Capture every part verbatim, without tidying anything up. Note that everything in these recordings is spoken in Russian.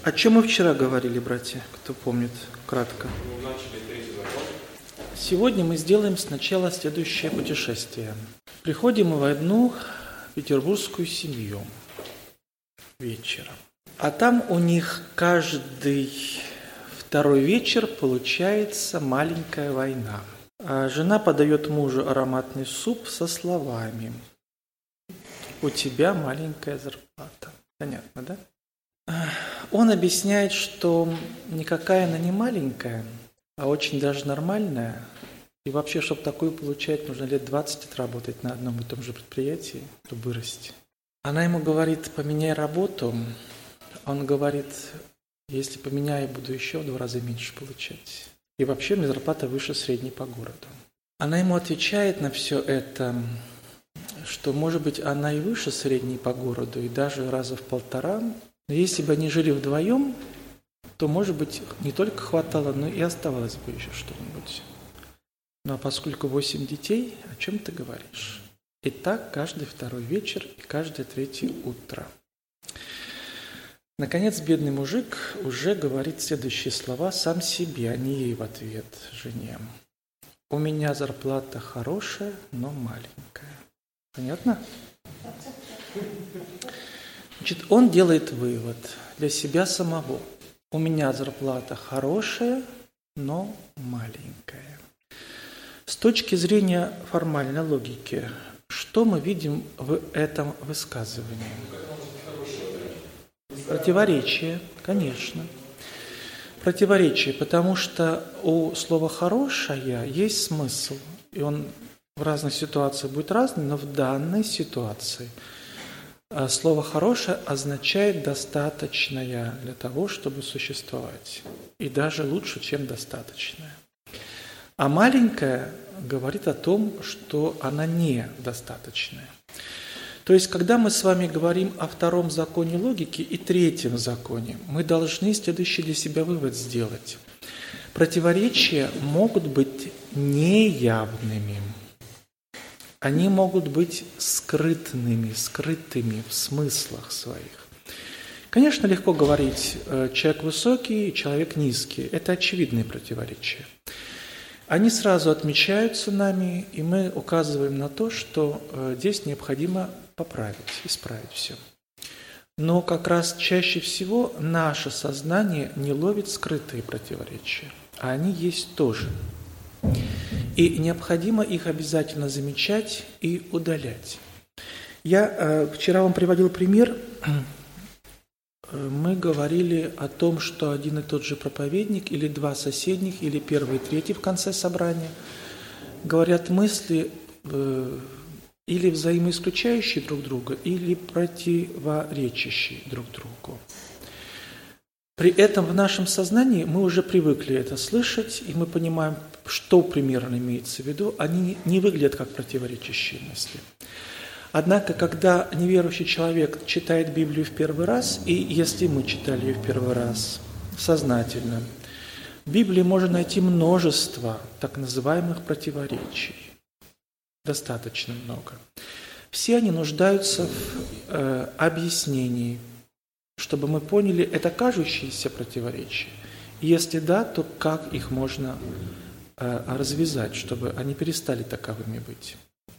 О чем мы вчера говорили, братья, кто помнит, кратко? Сегодня мы сделаем сначала следующее путешествие. Приходим мы в одну петербургскую семью вечером. А там у них каждый второй вечер получается маленькая война. А жена подает мужу ароматный суп со словами: «У тебя маленькая зарплата». Понятно, да? Он объясняет, что никакая она не маленькая, а очень даже нормальная. И вообще, чтобы такую получать, нужно лет двадцать отработать на одном и том же предприятии, чтобы вырасти. Она ему говорит: поменяй работу. Он говорит: если поменяю, буду еще в два раза меньше получать. И вообще, у меня зарплата выше средней по городу. Она ему отвечает на все это, что, может быть, она и выше средней по городу, и даже раза в полтора. Но если бы они жили вдвоем, то, может быть, не только хватало, но и оставалось бы еще что-нибудь. Ну а поскольку восемь детей, о чем ты говоришь? И так каждый второй вечер и каждое третье утро. Наконец, бедный мужик уже говорит следующие слова сам себе, а не ей в ответ, жене. «У меня зарплата хорошая, но маленькая». Понятно? Значит, он делает вывод для себя самого. У меня зарплата хорошая, но маленькая. С точки зрения формальной логики, что мы видим в этом высказывании? Противоречие, конечно. Противоречие, потому что у слова «хорошая» есть смысл, и он в разных ситуациях будет разный, но в данной ситуации слово «хорошее» означает «достаточное» для того, чтобы существовать. И даже лучше, чем «достаточное». А «маленькая» говорит о том, что она недостаточная. То есть, когда мы с вами говорим о втором законе логики и третьем законе, мы должны следующий для себя вывод сделать. Противоречия могут быть неявными. Они могут быть скрытными, скрытыми в смыслах своих. Конечно, легко говорить, человек высокий, человек низкий. Это очевидные противоречия. Они сразу отмечаются нами, и мы указываем на то, что здесь необходимо поправить, исправить все. Но как раз чаще всего наше сознание не ловит скрытые противоречия, а они есть тоже. И необходимо их обязательно замечать и удалять. Я э, вчера вам приводил пример. Мы говорили о том, что один и тот же проповедник или два соседних, или первый и третий в конце собрания говорят мысли э, или взаимоисключающие друг друга, или противоречащие друг другу. При этом в нашем сознании мы уже привыкли это слышать, и мы понимаем, что примерно имеется в виду. Они не выглядят как противоречащие мысли. Однако, когда неверующий человек читает Библию в первый раз, и если мы читали ее в первый раз сознательно, в Библии можно найти множество так называемых противоречий. Достаточно много. Все они нуждаются в э, объяснении, чтобы мы поняли, это кажущиеся противоречия. И если да, то как их можно э, развязать, чтобы они перестали таковыми быть.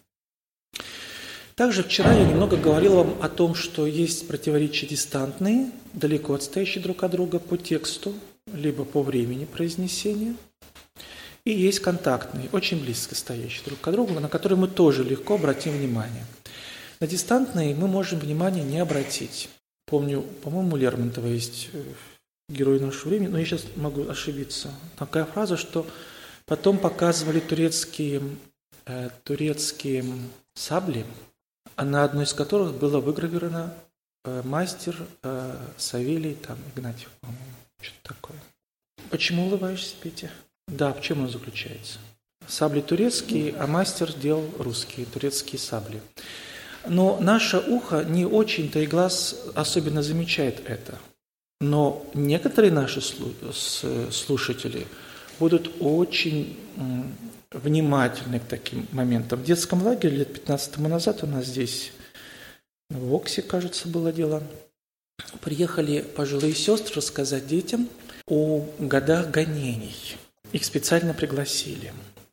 Также вчера я немного говорил вам о том, что есть противоречия дистантные, далеко отстоящие друг от друга по тексту, либо по времени произнесения. И есть контактные, очень близко стоящие друг к другу, на которые мы тоже легко обратим внимание. На дистантные мы можем внимание не обратить. Помню, по-моему, у Лермонтова есть герой нашего времени, но я сейчас могу ошибиться. Такая фраза, что потом показывали турецкие, э, турецкие сабли, на одной из которых было выгравировано э, мастер э, Савелий, там, Игнатьев, по-моему, что-то такое. Почему улыбаешься, Петя? Да, в чем он заключается? Сабли турецкие, а мастер делал русские, турецкие сабли. Но наше ухо не очень-то и глаз особенно замечает это. Но некоторые наши слушатели будут очень внимательны к таким моментам. В детском лагере лет пятнадцать тому назад у нас здесь в Оксе, кажется, было дело, приехали пожилые сестры рассказать детям о годах гонений. Их специально пригласили.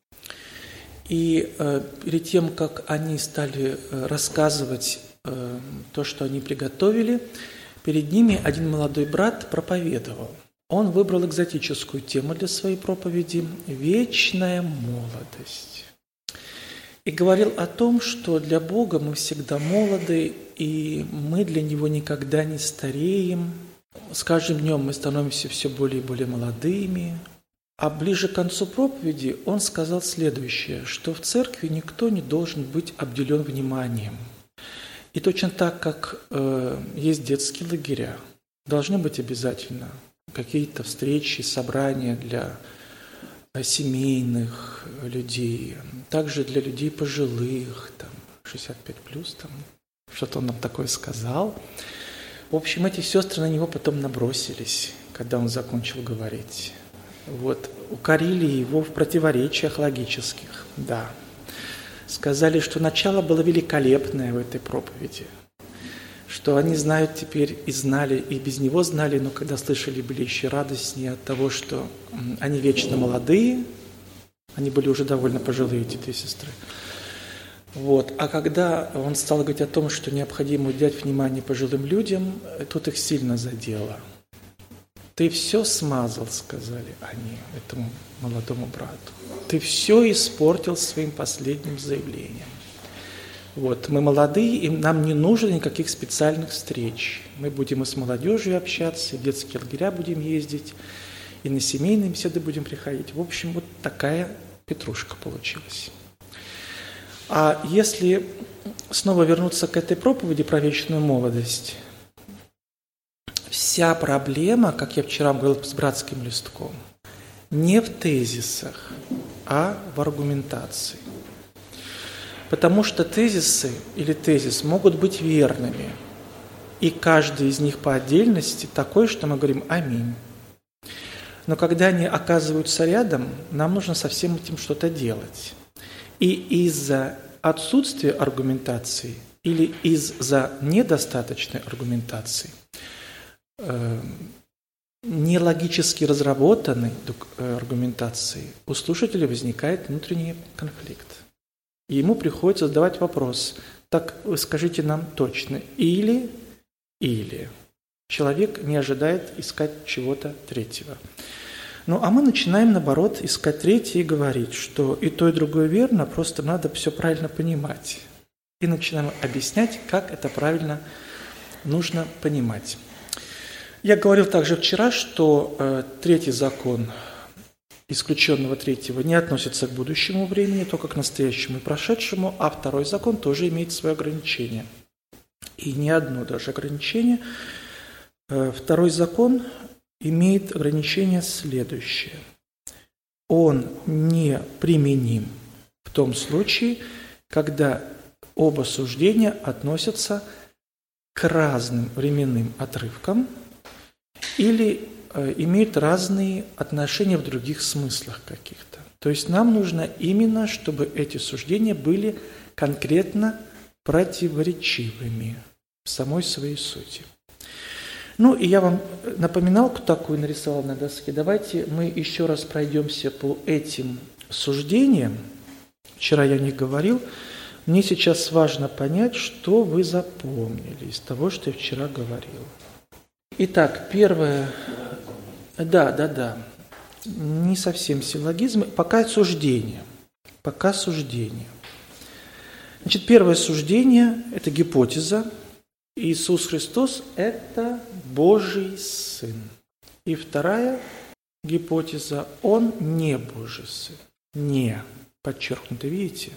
И э, перед тем, как они стали э, рассказывать э, то, что они приготовили, перед ними один молодой брат проповедовал. Он выбрал экзотическую тему для своей проповеди – «Вечная молодость». И говорил о том, что для Бога мы всегда молоды, и мы для Него никогда не стареем. С каждым днем мы становимся все более и более молодыми. А ближе к концу проповеди он сказал следующее, что в церкви никто не должен быть обделен вниманием. И точно так, как э, есть детские лагеря, должны быть обязательно какие-то встречи, собрания для семейных людей, также для людей пожилых, там, шестьдесят пять плюс, там, что-то он нам такое сказал. В общем, эти сестры на него потом набросились, когда он закончил говорить. Вот, укорили его в противоречиях логических, да. Сказали, что начало было великолепное в этой проповеди, что они знают теперь и знали, и без него знали, но когда слышали, были еще радостнее от того, что они вечно молодые, они были уже довольно пожилые, эти две сестры. Вот. А когда он стал говорить о том, что необходимо уделять внимание пожилым людям, тут их сильно задело. «Ты все смазал», — сказали они этому молодому брату. «Ты все испортил своим последним заявлением». Вот, мы молодые, и нам не нужно никаких специальных встреч. Мы будем и с молодежью общаться, и в детские лагеря будем ездить, и на семейные беседы будем приходить. В общем, вот такая петрушка получилась. А если снова вернуться к этой проповеди про вечную молодость, вся проблема, как я вчера говорил с братским листком, не в тезисах, а в аргументации. Потому что тезисы или тезис могут быть верными, и каждый из них по отдельности такой, что мы говорим «Аминь». Но когда они оказываются рядом, нам нужно со всем этим что-то делать. И из-за отсутствия аргументации или из-за недостаточной аргументации, э, нелогически разработанной аргументации, у слушателя возникает внутренний конфликт. И ему приходится задавать вопрос, так вы скажите нам точно, или, или. Человек не ожидает искать чего-то третьего. Ну, а мы начинаем, наоборот, искать третье и говорить, что и то, и другое верно, просто надо все правильно понимать. И начинаем объяснять, как это правильно нужно понимать. Я говорил также вчера, что э, третий закон исключенного третьего не относится к будущему времени, только к настоящему и прошедшему, а второй закон тоже имеет свое ограничение. И не одно даже ограничение. Второй закон имеет ограничение следующее. Он не применим в том случае, когда оба суждения относятся к разным временным отрывкам или имеют разные отношения в других смыслах каких-то. То есть нам нужно именно, чтобы эти суждения были конкретно противоречивыми в самой своей сути. Ну и я вам напоминалку такую нарисовал на доске. Давайте мы еще раз пройдемся по этим суждениям. Вчера я не говорил. Мне сейчас важно понять, что вы запомнили из того, что я вчера говорил. Итак, первое. Да, да, да. Не совсем силлогизм. Пока суждение. Пока суждение. Значит, первое суждение – это гипотеза. Иисус Христос – это Божий Сын. И вторая гипотеза – Он не Божий Сын. Не. Подчеркнуто, видите?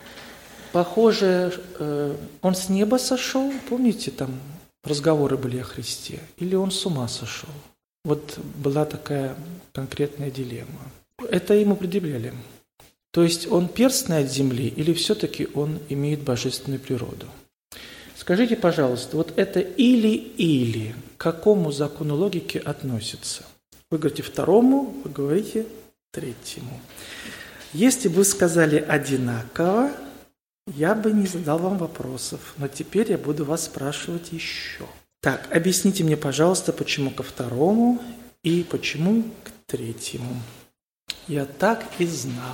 Похоже, Он с неба сошел. Помните, там разговоры были о Христе? Или Он с ума сошел? Вот была такая конкретная дилемма. Это ему предъявляли. То есть он перстный от земли или все-таки он имеет божественную природу? Скажите, пожалуйста, вот это или-или к какому закону логики относится? Вы говорите второму, вы говорите третьему. Если бы вы сказали одинаково, я бы не задал вам вопросов, но теперь я буду вас спрашивать еще. Так, объясните мне, пожалуйста, почему ко второму и почему к третьему. Я так и знал.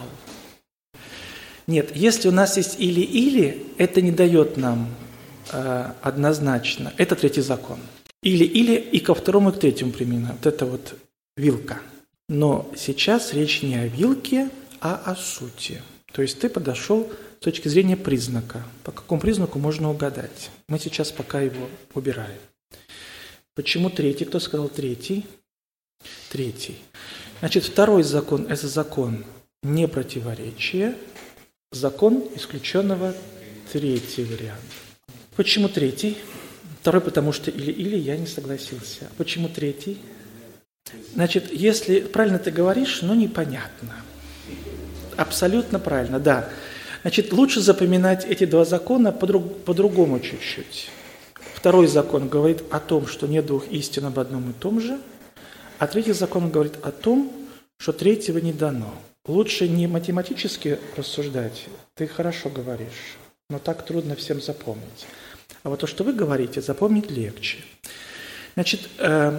Нет, если у нас есть или-или, это не дает нам э, однозначно. Это третий закон. Или-или и ко второму, и к третьему применено. Вот это вот вилка. Но сейчас речь не о вилке, а о сути. То есть ты подошел с точки зрения признака. По какому признаку можно угадать? Мы сейчас пока его убираем. Почему третий? Кто сказал третий? Третий. Значит, второй закон – это закон непротиворечия, закон исключенного третий вариант. Почему третий? Второй, потому что или-или я не согласился. Почему третий? Значит, если правильно ты говоришь, но непонятно. Абсолютно правильно, да. Значит, лучше запоминать эти два закона по-друг- по-другому чуть-чуть. Второй закон говорит о том, что нет двух истин об одном и том же, а третий закон говорит о том, что третьего не дано. Лучше не математически рассуждать, ты хорошо говоришь, но так трудно всем запомнить. А вот то, что вы говорите, запомнить легче. Значит, э,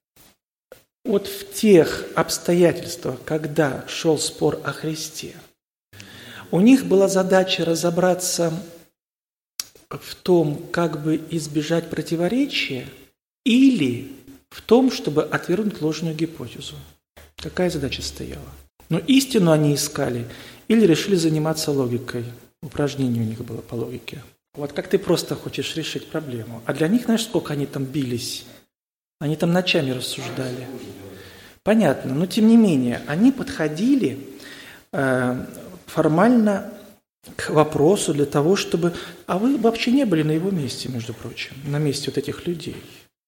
вот в тех обстоятельствах, когда шел спор о Христе, у них была задача разобраться в том, как бы избежать противоречия, или в том, чтобы отвергнуть ложную гипотезу. Какая задача стояла? Но истину они искали или решили заниматься логикой. Упражнение у них было по логике. Вот как ты просто хочешь решить проблему. А для них, знаешь, сколько они там бились? Они там ночами рассуждали. Понятно, но тем не менее, они подходили э, формально к вопросу для того, чтобы... А вы вообще не были на его месте, между прочим, на месте вот этих людей.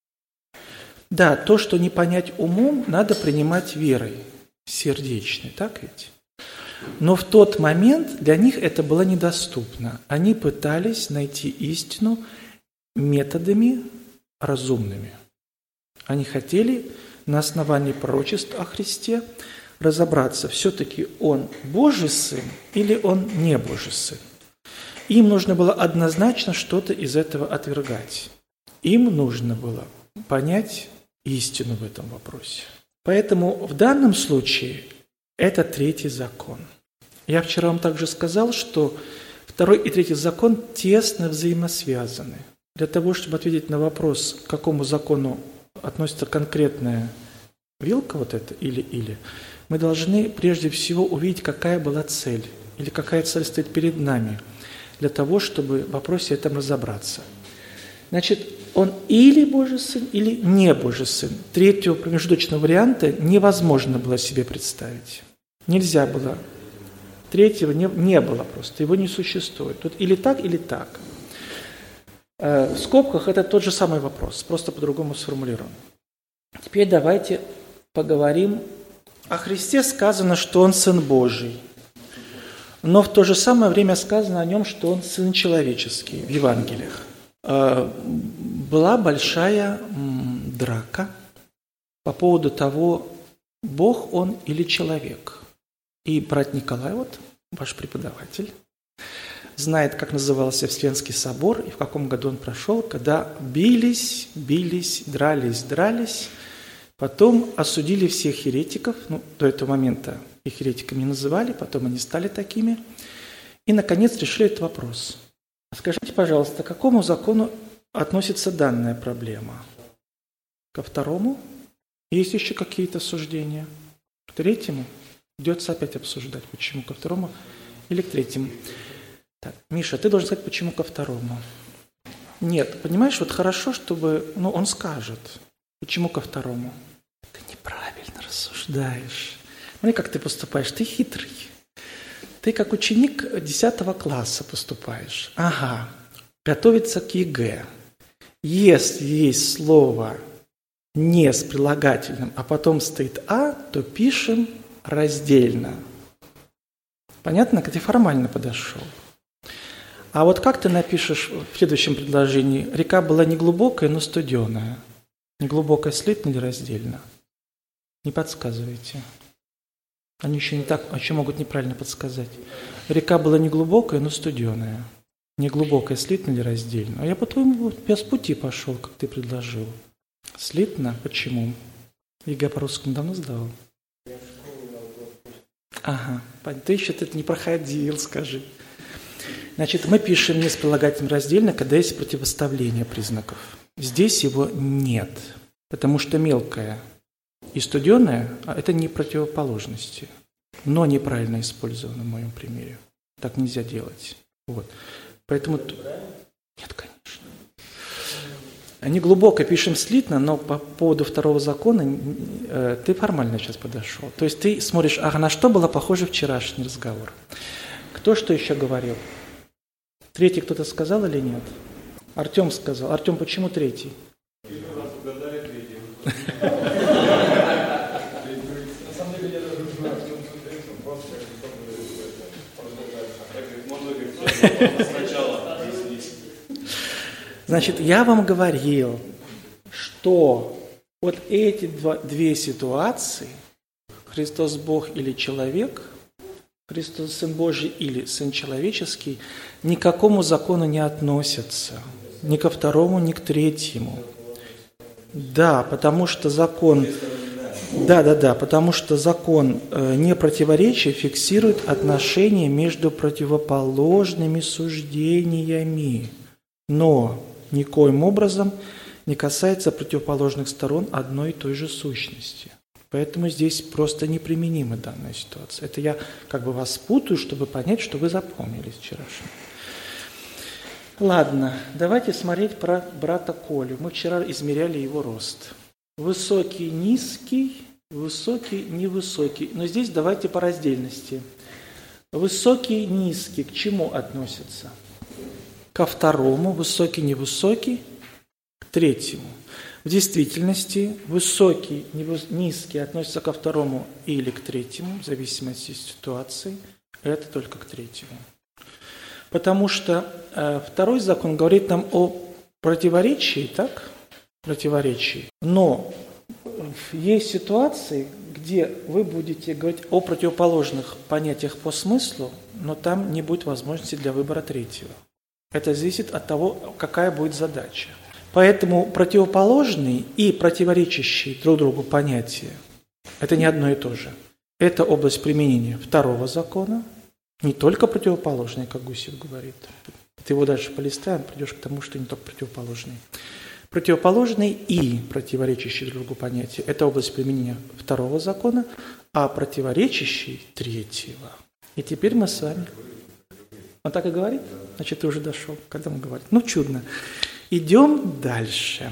Да, то, что не понять умом, надо принимать верой, сердечной, так ведь? Но в тот момент для них это было недоступно. Они пытались найти истину методами разумными. Они хотели на основании пророчеств о Христе разобраться, все-таки Он Божий Сын или Он не Божий Сын. Им нужно было однозначно что-то из этого отвергать. Им нужно было понять истину в этом вопросе. Поэтому в данном случае это третий закон. Я вчера вам также сказал, что второй и третий закон тесно взаимосвязаны. Для того, чтобы ответить на вопрос, к какому закону относится конкретная вилка, вот это или-или, мы должны прежде всего увидеть, какая была цель, или какая цель стоит перед нами, для того, чтобы в вопросе этом разобраться. Значит, он или Божий Сын, или не Божий Сын. Третьего промежуточного варианта невозможно было себе представить. Нельзя было. Третьего не, не было просто, его не существует. Тут или так, или так. В скобках это тот же самый вопрос, просто по-другому сформулирован. Теперь давайте поговорим. О Христе сказано, что Он Сын Божий. Но в то же самое время сказано о Нем, что Он Сын человеческий в Евангелиях. Была большая драка по поводу того, Бог Он или человек. И брат Николай, вот ваш преподаватель, знает, как назывался Вселенский собор и в каком году он прошел, когда бились, бились, дрались, дрались, потом осудили всех еретиков, ну, до этого момента их еретиками не называли, потом они стали такими, и, наконец, решили этот вопрос. Скажите, пожалуйста, к какому закону относится данная проблема? Ко второму? Есть еще какие-то суждения? К третьему? Придется опять обсуждать, почему ко второму или к третьему. Так, Миша, ты должен сказать, почему ко второму. Нет, понимаешь, вот хорошо, чтобы... Ну, он скажет, почему ко второму. Ты неправильно рассуждаешь. Смотри, как ты поступаешь, ты хитрый. Ты как ученик десятого класса поступаешь. Ага, готовится к ЕГЭ. Если есть слово «не» с прилагательным, а потом стоит «а», то пишем раздельно. Понятно, как ты формально подошел. А вот как ты напишешь в следующем предложении? Река была не глубокая, но студеная. Неглубокая слитно или раздельно? Не подсказывайте. Они еще не так, еще могут неправильно подсказать. Река была не глубокая, но студеная. Не глубокое, слитно или раздельно? А я по твоему без пути пошел, как ты предложил. Слитно? Почему? ЕГЭ по-русскому давно сдавал? Ага, ты еще это не проходил, скажи. Значит, мы пишем не с прилагательным раздельно, когда есть противоставление признаков. Здесь его нет, потому что мелкое и студеное – это не противоположности, но неправильно использовано в моем примере. Так нельзя делать. Вот. Поэтому… Нет, конечно. Не глубоко пишем слитно, но по поводу второго закона э, ты формально сейчас подошел. То есть ты смотришь, ага, на что было похоже вчерашний разговор. Кто что еще говорил? Третий кто-то сказал или нет? Артем сказал. Артем, почему третий? Значит, я вам говорил, что вот эти два, две ситуации, Христос Бог или человек, Христос Сын Божий или Сын Человеческий, ни к какому закону не относятся, ни ко второму, ни к третьему. Да, потому что закон, да, да, да, потому что закон э, непротиворечия фиксирует отношения между противоположными суждениями, но никоим образом не касается противоположных сторон одной и той же сущности. Поэтому здесь просто неприменима данная ситуация. Это я как бы вас путаю, чтобы понять, что вы запомнили вчерашнее. Ладно, давайте смотреть про брата Колю. Мы вчера измеряли его рост. Высокий, низкий, высокий, невысокий. Но здесь давайте по раздельности. Высокий, низкий к чему относятся? Ко второму, высокий, невысокий, к третьему. В действительности высокий, низкий относится ко второму или к третьему, в зависимости от ситуации, это только к третьему. Потому что э, второй закон говорит нам о противоречии, так? Противоречии. Но есть ситуации, где вы будете говорить о противоположных понятиях по смыслу, но там не будет возможности для выбора третьего. Это зависит от того, какая будет задача. Поэтому противоположные и противоречащие друг другу понятия – это не одно и то же. Это область применения второго закона, не только противоположные, как Гусев говорит. Ты его дальше полистаем, придешь к тому, что не только противоположные. Противоположные и противоречащие друг другу понятия – это область применения второго закона, а противоречащие – третьего. И теперь мы с вами… Он так и говорит? Значит, ты уже дошел, когда он говорит. Ну, чудно. Идем дальше.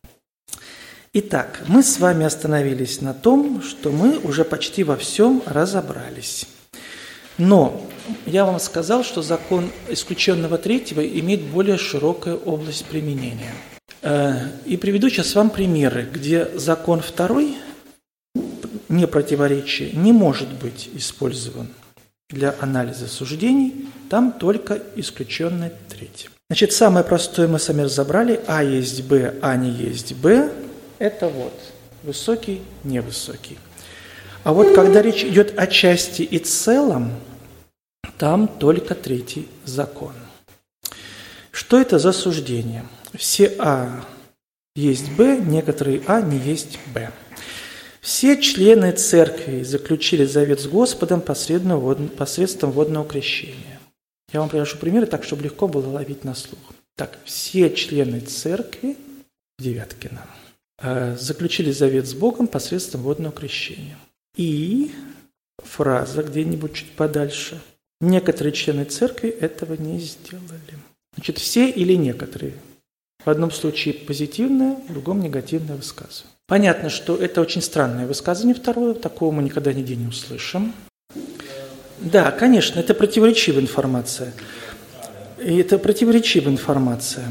Итак, мы с вами остановились на том, что мы уже почти во всем разобрались. Но я вам сказал, что закон исключенного третьего имеет более широкую область применения. И приведу сейчас вам примеры, где закон второй, не противоречие, не может быть использован для анализа суждений, там только исключенное третье. Значит, самое простое мы сами разобрали. А есть Б, А не есть Б. Это вот высокий, невысокий. А вот когда речь идет о части и целом, там только третий закон. Что это за суждение? Все А есть Б, некоторые А не есть Б. Все члены церкви заключили завет с Господом посредством водного крещения. Я вам привожу примеры так, чтобы легко было ловить на слух. Так, все члены церкви, Девяткина, заключили завет с Богом посредством водного крещения. И фраза где-нибудь чуть подальше. Некоторые члены церкви этого не сделали. Значит, все или некоторые. В одном случае позитивное, в другом негативное высказывание. Понятно, что это очень странное высказывание второе, такого мы никогда нигде не услышим. Да, конечно, это противоречивая информация. И это противоречивая информация.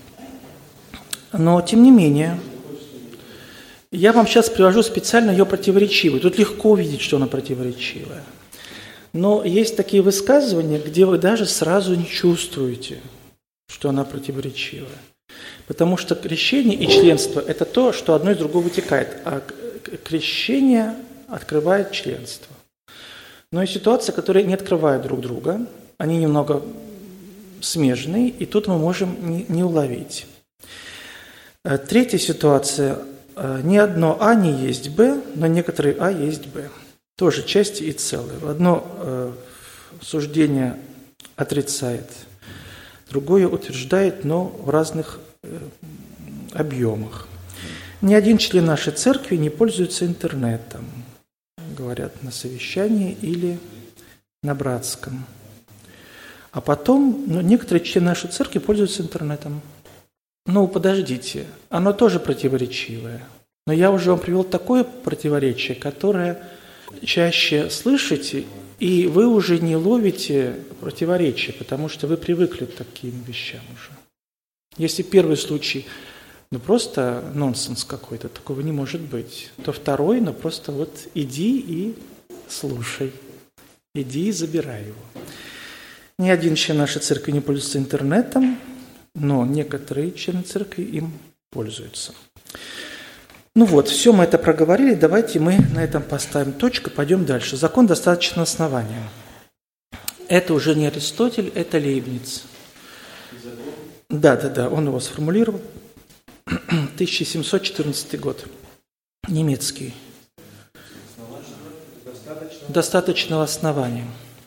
Но, тем не менее, я вам сейчас привожу специально ее противоречивую. Тут легко увидеть, что она противоречивая. Но есть такие высказывания, где вы даже сразу не чувствуете, что она противоречивая. Потому что крещение и членство – это то, что одно из другого вытекает, а крещение открывает членство. Но есть ситуации, которые не открывают друг друга, они немного смежный, и тут мы можем не, не уловить. Третья ситуация. Ни одно А не есть Б, но некоторые А есть Б. Тоже части и целые. Одно э, суждение отрицает, другое утверждает, но в разных э, объемах. Ни один член нашей церкви не пользуется интернетом, говорят на совещании или на братском. А потом, ну, некоторые члены нашей церкви пользуются интернетом. Ну, подождите, оно тоже противоречивое. Но я уже вам привел такое противоречие, которое чаще слышите, и вы уже не ловите противоречия, потому что вы привыкли к таким вещам уже. Если первый случай, ну, просто нонсенс какой-то, такого не может быть, то второй, ну, просто вот иди и слушай, иди и забирай его. Ни один член нашей церкви не пользуется интернетом, но некоторые члены церкви им пользуются. Ну вот, все мы это проговорили, давайте мы на этом поставим точку, пойдем дальше. Закон достаточного основания. Это уже не Аристотель, это Лейбниц. Да, да, да, он его сформулировал. тысяча семьсот четырнадцатый год, немецкий. Достаточного основания.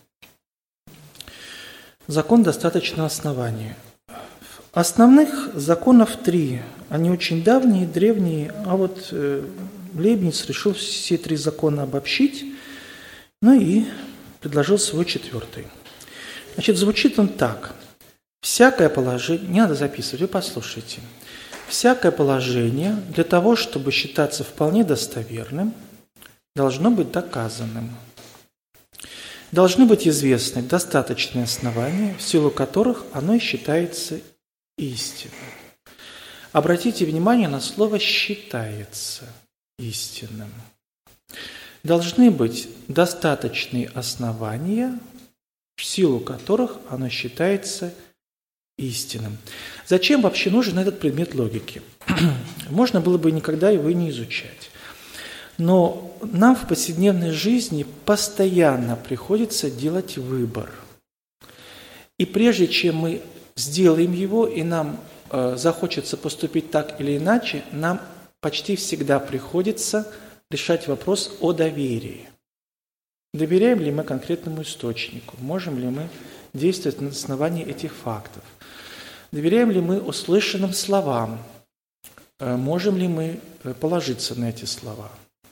Закон достаточного основания. Основных законов три. Они очень давние, древние, а вот э, Лейбниц решил все три закона обобщить, ну и предложил свой четвертый. Значит, звучит он так. Всякое положение, не надо записывать, вы послушайте. Всякое положение для того, чтобы считаться вполне достоверным, должно быть доказанным. Должны быть известны достаточные основания, в силу которых оно считается истинным. Обратите внимание на слово «считается истинным». Должны быть достаточные основания, в силу которых оно считается истинным. Зачем вообще нужен этот предмет логики? Можно было бы никогда его и не изучать. Но нам в повседневной жизни постоянно приходится делать выбор. И прежде чем мы сделаем его, и нам э, захочется поступить так или иначе, нам почти всегда приходится решать вопрос о доверии. Доверяем ли мы конкретному источнику? Можем ли мы действовать на основании этих фактов? Доверяем ли мы услышанным словам? Э, можем ли мы положиться на эти слова?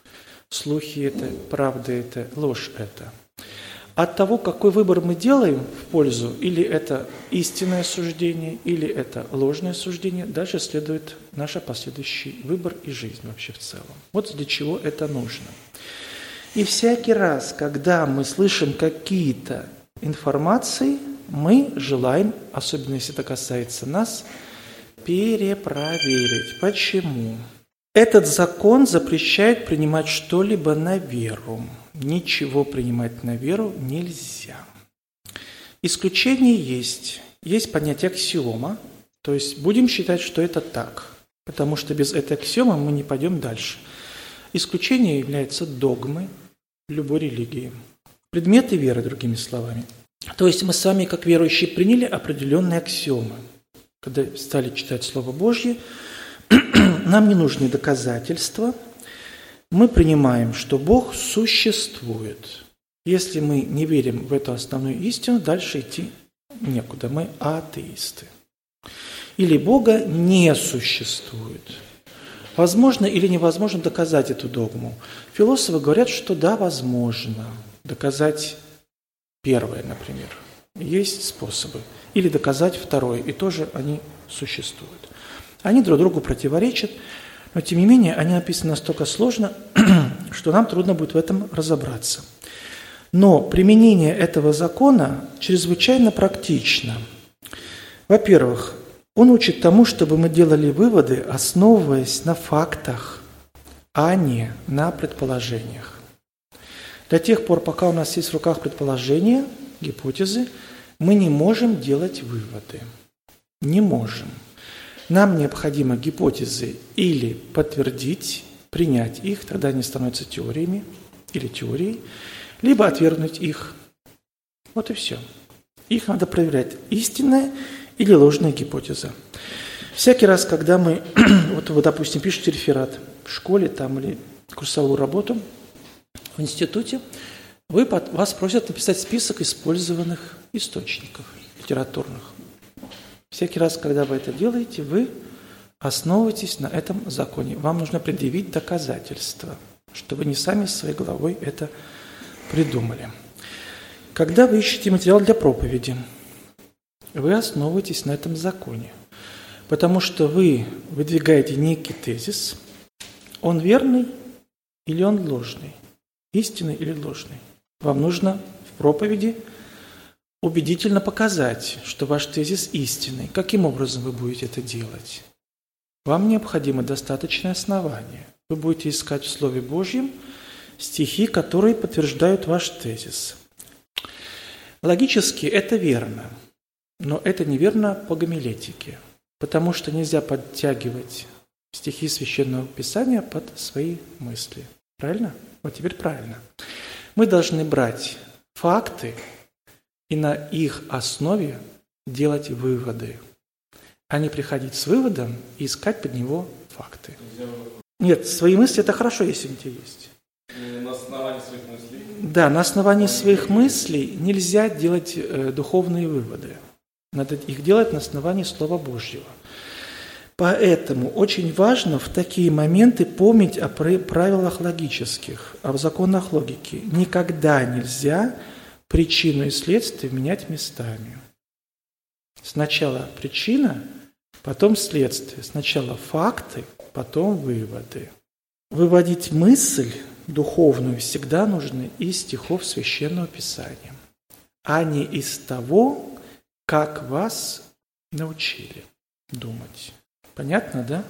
Слухи это, правда это, ложь это. От того, какой выбор мы делаем в пользу, или это истинное суждение, или это ложное суждение, дальше следует наш последующий выбор и жизнь вообще в целом. Вот для чего это нужно. И всякий раз, когда мы слышим какие-то информации, мы желаем, особенно если это касается нас, перепроверить. Почему? Этот закон запрещает принимать что-либо на веру. Ничего принимать на веру нельзя. Исключение есть. Есть понятие аксиома, то есть будем считать, что это так, потому что без этой аксиомы мы не пойдем дальше. Исключение является догмой любой религии. Предметы веры, другими словами. То есть мы сами, как верующие, приняли определенные аксиомы. Когда стали читать Слово Божье, нам не нужны доказательства. Мы принимаем, что Бог существует. Если мы не верим в эту основную истину, дальше идти некуда. Мы атеисты. Или Бога не существует. Возможно или невозможно доказать эту догму? Философы говорят, что да, возможно доказать первое, например. Есть способы. Или доказать второе, и тоже они существуют. Они друг другу противоречат, но тем не менее они описаны настолько сложно, что нам трудно будет в этом разобраться. Но применение этого закона чрезвычайно практично. Во-первых, он учит тому, чтобы мы делали выводы, основываясь на фактах, а не на предположениях. До тех пор, пока у нас есть в руках предположения, гипотезы, мы не можем делать выводы. Не можем. Нам необходимо гипотезы или подтвердить, принять их, тогда они становятся теориями или теорией, либо отвергнуть их. Вот и все. Их надо проверять, истинная или ложная гипотеза. Всякий раз, когда мы, вот вы, допустим, пишете реферат в школе там, или курсовую работу в институте, вы, вас просят написать список использованных источников литературных. Всякий раз, когда вы это делаете, вы основываетесь на этом законе. Вам нужно предъявить доказательства, что вы не сами своей головой это придумали. Когда вы ищете материал для проповеди, вы основываетесь на этом законе, потому что вы выдвигаете некий тезис, он верный или он ложный, истинный или ложный. Вам нужно в проповеди убедительно показать, что ваш тезис истинный. Каким образом вы будете это делать? Вам необходимо достаточное основание. Вы будете искать в Слове Божьем стихи, которые подтверждают ваш тезис. Логически это верно, но это неверно по гомилетике, потому что нельзя подтягивать стихи Священного Писания под свои мысли. Правильно? Вот теперь правильно. Мы должны брать факты и на их основе делать выводы, а не приходить с выводом и искать под него факты. Нет, свои мысли – это хорошо, если у тебя есть. На основании своих мыслей? Да, на основании своих мыслей нельзя делать э, духовные выводы. Надо их делать на основании Слова Божьего. Поэтому очень важно в такие моменты помнить о правилах логических, о законах логики. Никогда нельзя причину и следствие менять местами. Сначала причина, потом следствие. Сначала факты, потом выводы. Выводить мысль духовную всегда нужно из стихов Священного Писания, а не из того, как вас научили думать. Понятно, да?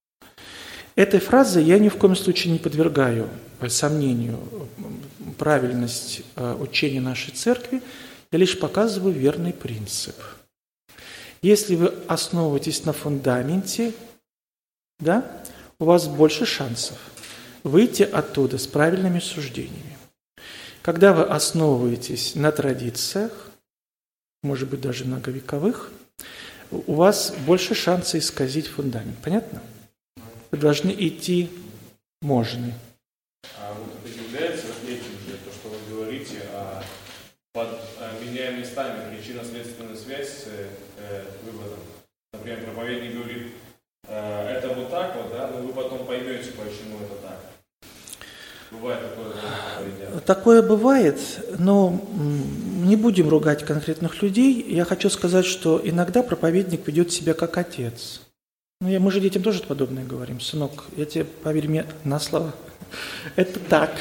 Этой фразой я ни в коем случае не подвергаю сомнению правильность учения нашей церкви, я лишь показываю верный принцип. Если вы основываетесь на фундаменте, да, у вас больше шансов выйти оттуда с правильными суждениями. Когда вы основываетесь на традициях, может быть, даже многовековых, у вас больше шансов исказить фундамент. Понятно? Вы должны идти можно. А вот это является этим же, то, что вы говорите, а под, а, меняя местами причинно-следственную связь с э, выводом. Например, проповедник говорит, э, это вот так вот, да, но вы потом поймете, почему это так. Бывает такое? Такое бывает, но не будем ругать конкретных людей. Я хочу сказать, что иногда проповедник ведет себя как отец. Ну, я, мы же детям тоже подобное говорим. Сынок, я тебе, поверь мне на слово, это так.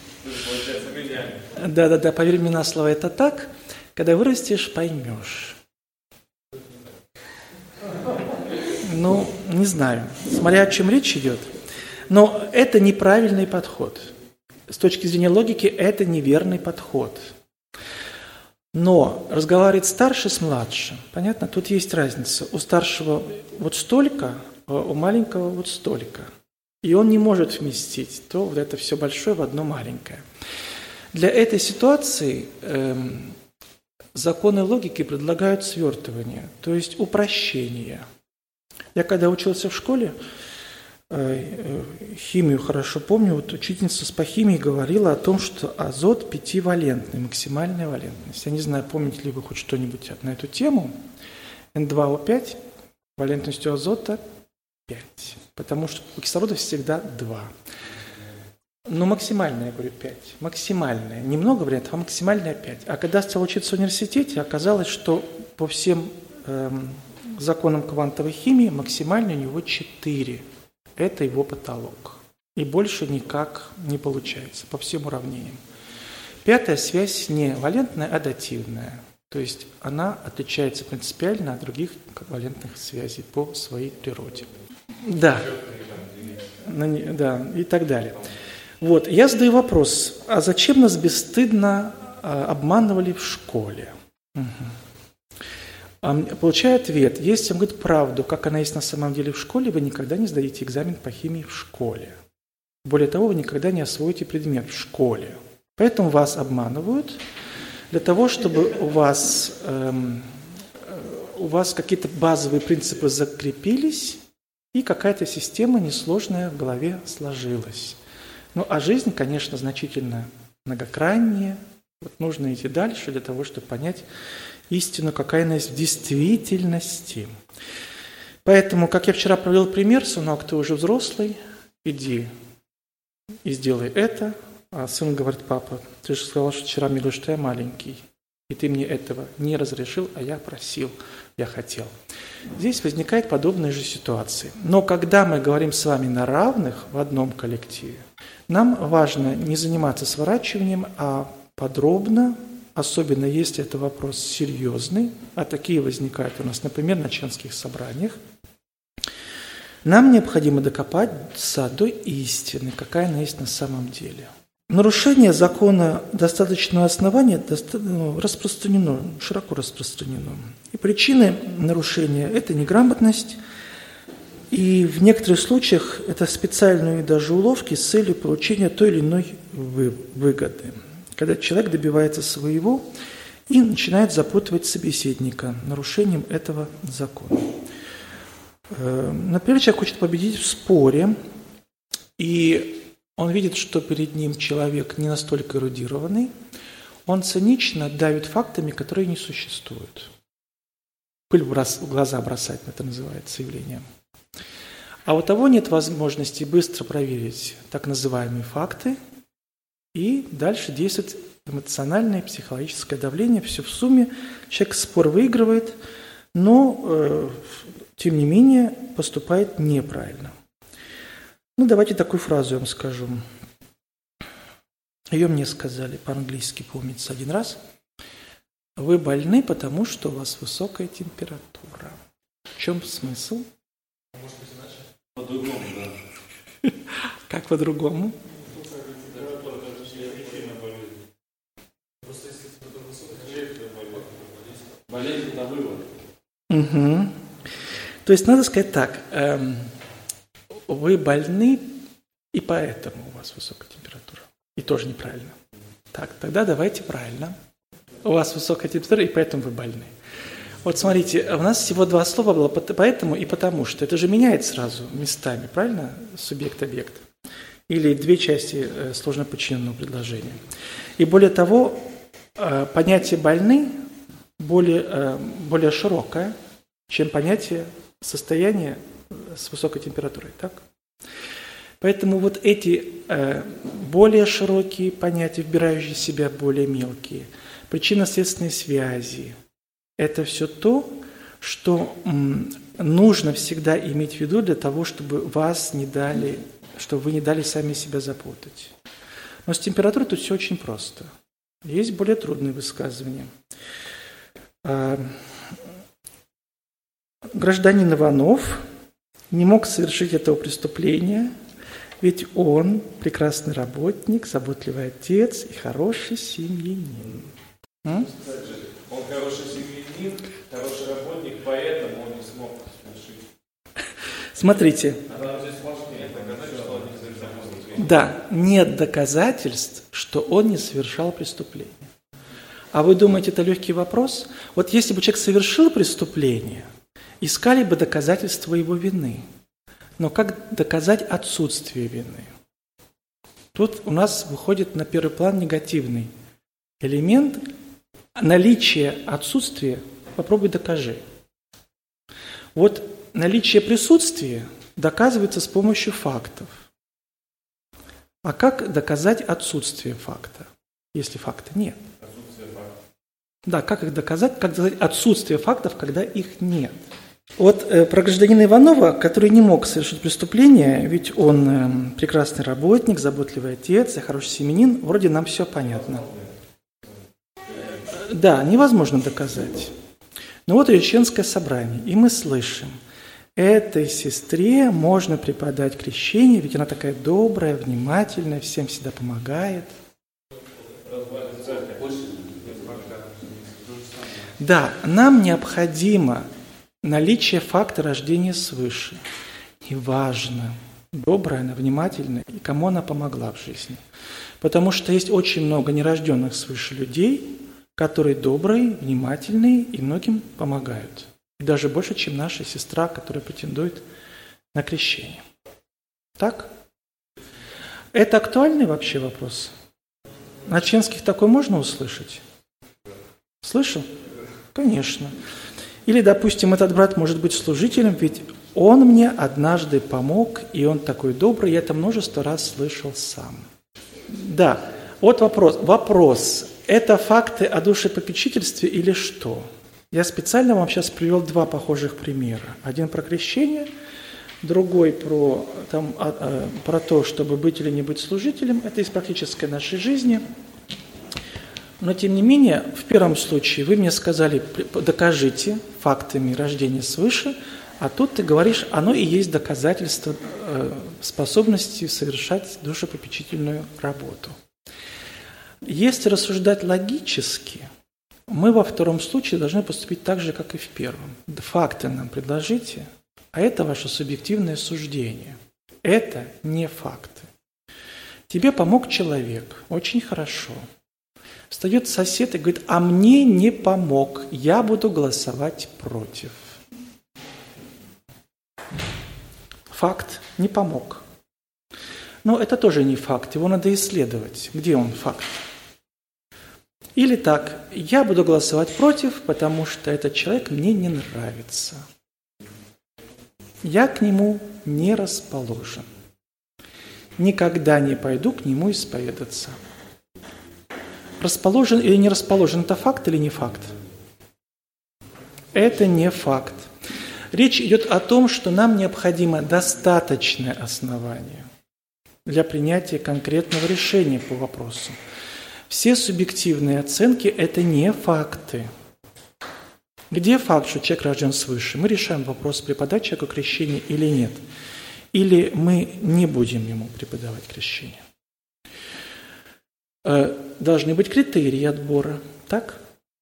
Да-да-да, поверь мне на слово, это так. Когда вырастешь, поймешь. Ну, не знаю, смотря о чем речь идет. Но это неправильный подход. С точки зрения логики, это неверный подход. Но разговаривает старший с младшим. Понятно? Тут есть разница. У старшего вот столько, а у маленького вот столько. И он не может вместить то вот это все большое в одно маленькое. Для этой ситуации эм, законы логики предлагают свертывание, то есть упрощение. Я когда учился в школе, химию хорошо помню, вот учительница по химии говорила о том, что азот пятивалентный, максимальная валентность. Я не знаю, помните ли вы хоть что-нибудь на эту тему. эн два о пять, валентностью азота пять, потому что у кислорода всегда два. Но максимальная, я говорю, пять. Максимальная. Немного вариантов, а максимальная пять. А когда стал учиться в университете, оказалось, что по всем эм, законам квантовой химии максимальный у него четыре. Это его потолок. И больше никак не получается по всем уравнениям. Пятая связь не валентная, а дативная. То есть она отличается принципиально от других валентных связей по своей природе. Да. Да, и так далее. Вот, я задаю вопрос, а зачем нас бесстыдно обманывали в школе? Угу. Получаю ответ, если он говорит правду, как она есть на самом деле в школе, вы никогда не сдадите экзамен по химии в школе. Более того, вы никогда не освоите предмет в школе. Поэтому вас обманывают, для того, чтобы у вас, эм, у вас какие-то базовые принципы закрепились, и какая-то система несложная в голове сложилась. Ну, а жизнь, конечно, значительно многограннее. Вот нужно идти дальше для того, чтобы понять истину, какая она есть в действительности. Поэтому, как я вчера провел пример, сынок, ты уже взрослый, иди и сделай это. А сын говорит: папа, ты же сказал, что вчера, Милуш, что я маленький, и ты мне этого не разрешил, а я просил, я хотел. Здесь возникает подобная же ситуация. Но когда мы говорим с вами на равных в одном коллективе, нам важно не заниматься сворачиванием, а подробно, особенно если это вопрос серьезный, а такие возникают у нас, например, на членских собраниях, нам необходимо докопаться до истины, какая она есть на самом деле. Нарушение закона достаточного основания распространено, широко распространено. И причины нарушения – это неграмотность, и в некоторых случаях это специальные даже уловки с целью получения той или иной выгоды. Когда человек добивается своего и начинает запутывать собеседника нарушением этого закона. Например, человек хочет победить в споре, и он видит, что перед ним человек не настолько эрудированный, он цинично давит фактами, которые не существуют. Пыль в глаза бросать, это называется явлением. А у того нет возможности быстро проверить так называемые факты, и дальше действует эмоциональное, психологическое давление. Все в сумме. Человек спор выигрывает, но, э, тем не менее, поступает неправильно. Ну, давайте такую фразу я вам скажу. Ее мне сказали по-английски, помнится, один раз. Вы больны, потому что у вас высокая температура. В чем смысл? Может быть, иначе? По-другому, да. Как по-другому? Болезнь – это вывод. Угу. То есть, надо сказать так. Эм, вы больны, и поэтому у вас высокая температура. И тоже неправильно. Так, тогда давайте правильно. У вас высокая температура, и поэтому вы больны. Вот смотрите, у нас всего два слова было «поэтому» и «потому что». Это же меняет сразу местами, правильно? Субъект-объект. Или две части э, сложно подчиненного предложения. И более того, э, понятие «больны» более, э, более широкое, чем понятие состояния с высокой температурой. Так? Поэтому вот эти э, более широкие понятия, вбирающие в себя более мелкие, причинно-следственные связи, это все то, что м, нужно всегда иметь в виду для того, чтобы вас не дали, чтобы вы не дали сами себя запутать. Но с температурой тут все очень просто. Есть более трудные высказывания. Гражданин Иванов не мог совершить этого преступления, ведь он прекрасный работник, заботливый отец и хороший семьянин. М? Он хороший семьянин, хороший работник, поэтому он не смог совершить. Смотрите. А здесь важнее доказать, что он не совершал преступление. Да, нет доказательств, что он не совершал преступление. А вы думаете, это легкий вопрос? Вот если бы человек совершил преступление, искали бы доказательства его вины. Но как доказать отсутствие вины? Тут у нас выходит на первый план негативный элемент. Наличие отсутствия попробуй докажи. Вот наличие присутствия доказывается с помощью фактов. А как доказать отсутствие факта, если факта нет? Да, как их доказать? Как доказать отсутствие фактов, когда их нет? Вот э, про гражданина Иванова, который не мог совершить преступление, ведь он э, прекрасный работник, заботливый отец и хороший семьянин, вроде нам все понятно. Да, невозможно доказать. Но вот ее членское собрание, и мы слышим, этой сестре можно преподать крещение, ведь она такая добрая, внимательная, всем всегда помогает. Да, нам необходимо наличие факта рождения свыше. Неважно, добрая она, внимательная, и кому она помогла в жизни. Потому что есть очень много нерожденных свыше людей, которые добрые, внимательные и многим помогают. И даже больше, чем наша сестра, которая претендует на крещение. Так? Это актуальный вообще вопрос? На ченских такой можно услышать? Слышал? Конечно. Или, допустим, этот брат может быть служителем, ведь он мне однажды помог, и он такой добрый, я это множество раз слышал сам. Да, вот вопрос. Вопрос. Это факты о душепопечительстве или что? Я специально вам сейчас привел два похожих примера. Один про крещение, другой про, там, а, а, про то, чтобы быть или не быть служителем. Это из практической нашей жизни. Но, тем не менее, в первом случае вы мне сказали, докажите фактами рождения свыше, а тут ты говоришь, оно и есть доказательство э, способности совершать душепопечительную работу. Если рассуждать логически, мы во втором случае должны поступить так же, как и в первом. Факты нам предложите, а это ваше субъективное суждение. Это не факты. Тебе помог человек, очень хорошо. Встает сосед и говорит, а мне не помог, я буду голосовать против. Факт не помог. Но это тоже не факт, его надо исследовать. Где он, факт? Или так, я буду голосовать против, потому что этот человек мне не нравится. Я к нему не расположен. Никогда не пойду к нему исповедаться. Расположен или не расположен – это факт или не факт? Это не факт. Речь идет о том, что нам необходимо достаточное основание для принятия конкретного решения по вопросу. Все субъективные оценки – это не факты. Где факт, что человек рожден свыше? Мы решаем вопрос, преподать человеку крещение или нет. Или мы не будем ему преподавать крещение. Должны быть критерии отбора, так?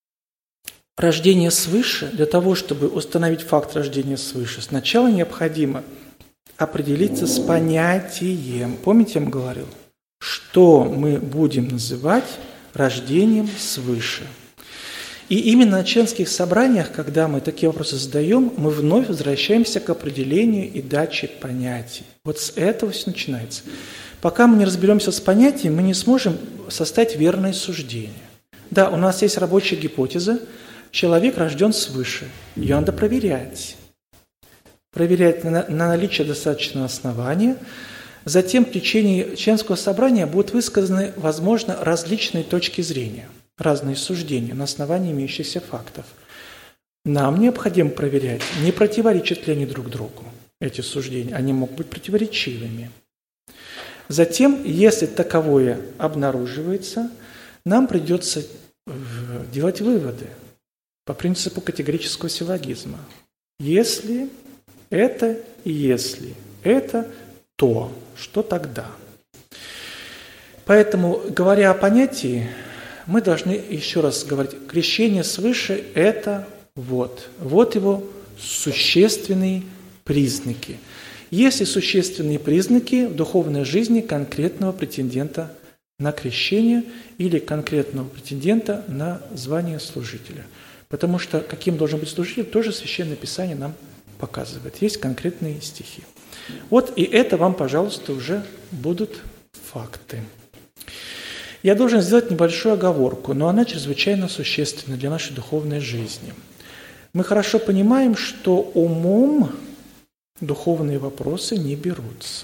Рождение свыше, для того, чтобы установить факт рождения свыше, сначала необходимо определиться с понятием. Помните, я вам говорил, что мы будем называть рождением свыше. И именно на членских собраниях, когда мы такие вопросы задаем, мы вновь возвращаемся к определению и даче понятий. Вот с этого все начинается. Пока мы не разберемся с понятием, мы не сможем составить верное суждение. Да, у нас есть рабочая гипотеза, человек рожден свыше, ее надо проверять. Проверять на, на наличие достаточного основания. Затем в течение членского собрания будут высказаны, возможно, различные точки зрения, разные суждения на основании имеющихся фактов. Нам необходимо проверять, не противоречат ли они друг другу, эти суждения. Они могут быть противоречивыми. Затем, если таковое обнаруживается, нам придется делать выводы по принципу категорического силлогизма. Если это и если это, то что тогда? Поэтому, говоря о понятии, мы должны еще раз говорить, крещение свыше – это вот. Вот его существенные признаки. Есть ли существенные признаки в духовной жизни конкретного претендента на крещение или конкретного претендента на звание служителя? Потому что каким должен быть служитель, тоже Священное Писание нам показывает. Есть конкретные стихи. Вот и это вам, пожалуйста, уже будут факты. Я должен сделать небольшую оговорку, но она чрезвычайно существенна для нашей духовной жизни. Мы хорошо понимаем, что умом духовные вопросы не берутся.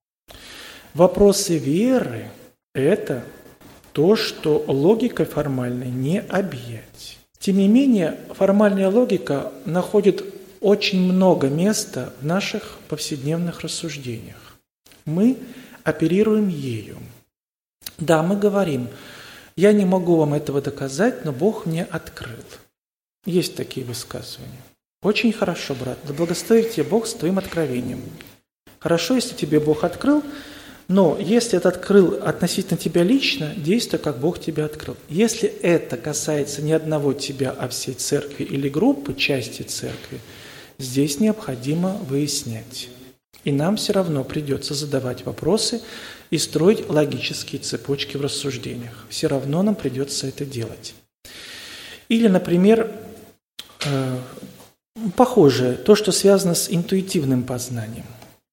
Вопросы веры – это то, что логикой формальной не объять. Тем не менее, формальная логика находит очень много места в наших повседневных рассуждениях. Мы оперируем ею. Да, мы говорим, я не могу вам этого доказать, но Бог мне открыл. Есть такие высказывания. Очень хорошо, брат, да благословит тебя Бог с твоим откровением. Хорошо, если тебе Бог открыл, но если это открыл относительно тебя лично, действуй, как Бог тебя открыл. Если это касается не одного тебя, а всей церкви или группы, части церкви, здесь необходимо выяснять. И нам все равно придется задавать вопросы и строить логические цепочки в рассуждениях. Все равно нам придется это делать. Или, например, э, похожее, то, что связано с интуитивным познанием.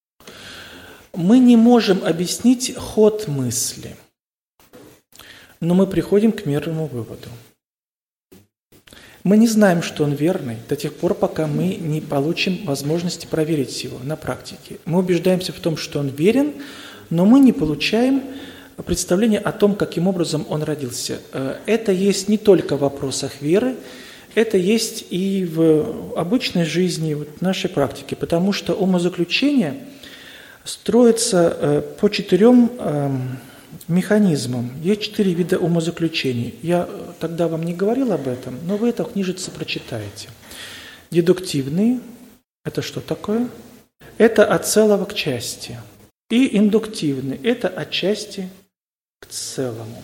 Мы не можем объяснить ход мысли, но мы приходим к мерному выводу. Мы не знаем, что он верный, до тех пор, пока мы не получим возможности проверить его на практике. Мы убеждаемся в том, что он верен, но мы не получаем представление о том, каким образом он родился. Это есть не только в вопросах веры, это есть и в обычной жизни, в нашей практике, потому что умозаключение строится по четырем механизмам. Есть четыре вида умозаключений. Я тогда вам не говорил об этом, но вы это в книжице прочитаете. Дедуктивные – это что такое? Это от целого к части. И индуктивные – это от части к целому.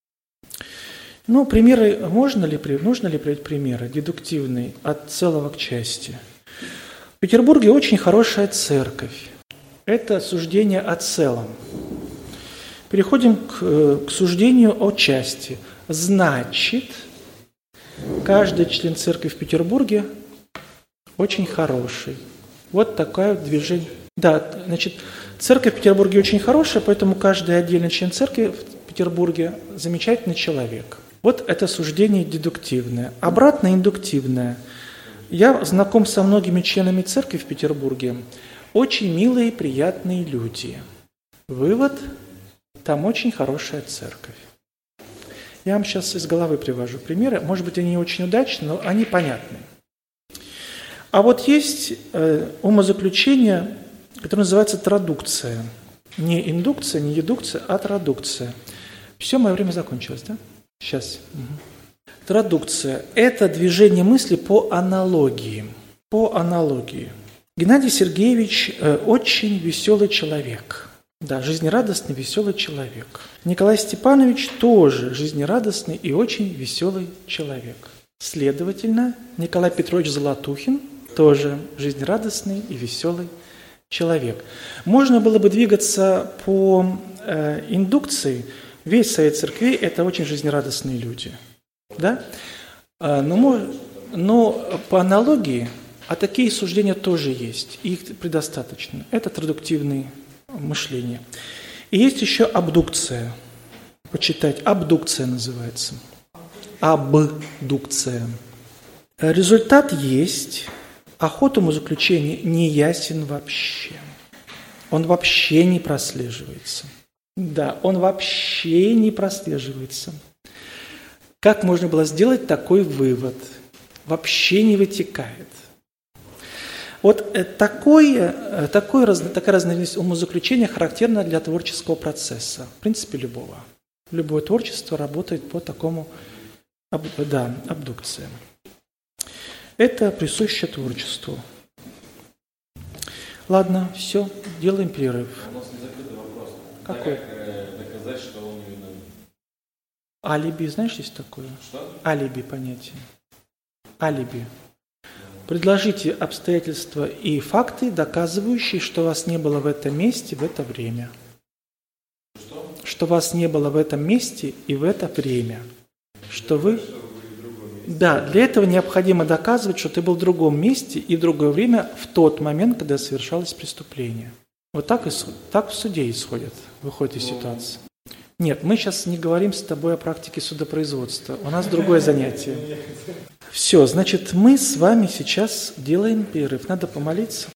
Ну, примеры, можно ли, нужно ли приводить примеры? Дедуктивные от целого к части. В Петербурге очень хорошая церковь. Это суждение о целом. Переходим к, к суждению о части. Значит, каждый член церкви в Петербурге очень хороший. Вот такое движение. Да, значит, церковь в Петербурге очень хорошая, поэтому каждый отдельный член церкви в Петербурге замечательный человек. Вот это суждение дедуктивное. Обратно индуктивное. Я знаком со многими членами церкви в Петербурге. Очень милые, приятные люди. Вывод – там очень хорошая церковь. Я вам сейчас из головы привожу примеры. Может быть, они не очень удачны, но они понятны. А вот есть э, умозаключение, которое называется традукция. Не индукция, не дедукция, а традукция. Все, мое время закончилось, да? Сейчас. Угу. Традукция – это движение мысли по аналогии. По аналогии. Геннадий Сергеевич э, очень веселый человек. Да, жизнерадостный, веселый человек. Николай Степанович тоже жизнерадостный и очень веселый человек. Следовательно, Николай Петрович Золотухин тоже жизнерадостный и веселый человек. Можно было бы двигаться по э, индукции. Весь совет церквей – это очень жизнерадостные люди. Да? А, но, но по аналогии, а такие суждения тоже есть, их предостаточно. Это традуктивный мышление. И есть еще абдукция. Почитать. Абдукция называется. Абдукция. Результат есть, а ход умозаключения не ясен вообще. Он вообще не прослеживается. Да, он вообще не прослеживается. Как можно было сделать такой вывод? Вообще не вытекает. Вот такое, такое, такая разновидность умозаключения характерна для творческого процесса, в принципе, любого. Любое творчество работает по такому, да, абдукции. Это присуще творчеству. Ладно, все, делаем перерыв. У нас не закрытый вопрос. Какой? Как э, доказать, что он не виновен? Алиби, знаешь, есть такое? Что? Алиби понятие. Алиби. Предложите обстоятельства и факты, доказывающие, что вас не было в этом месте в это время. Что? Что вас не было в этом месте и в это время. Что вы... Да, для этого необходимо доказывать, что ты был в другом месте и в другое время в тот момент, когда совершалось преступление. Вот так, и, так в суде исходит, выходит из ситуации. Нет, мы сейчас не говорим с тобой о практике судопроизводства. У нас другое занятие. Все, значит, мы с вами сейчас делаем перерыв. Надо помолиться.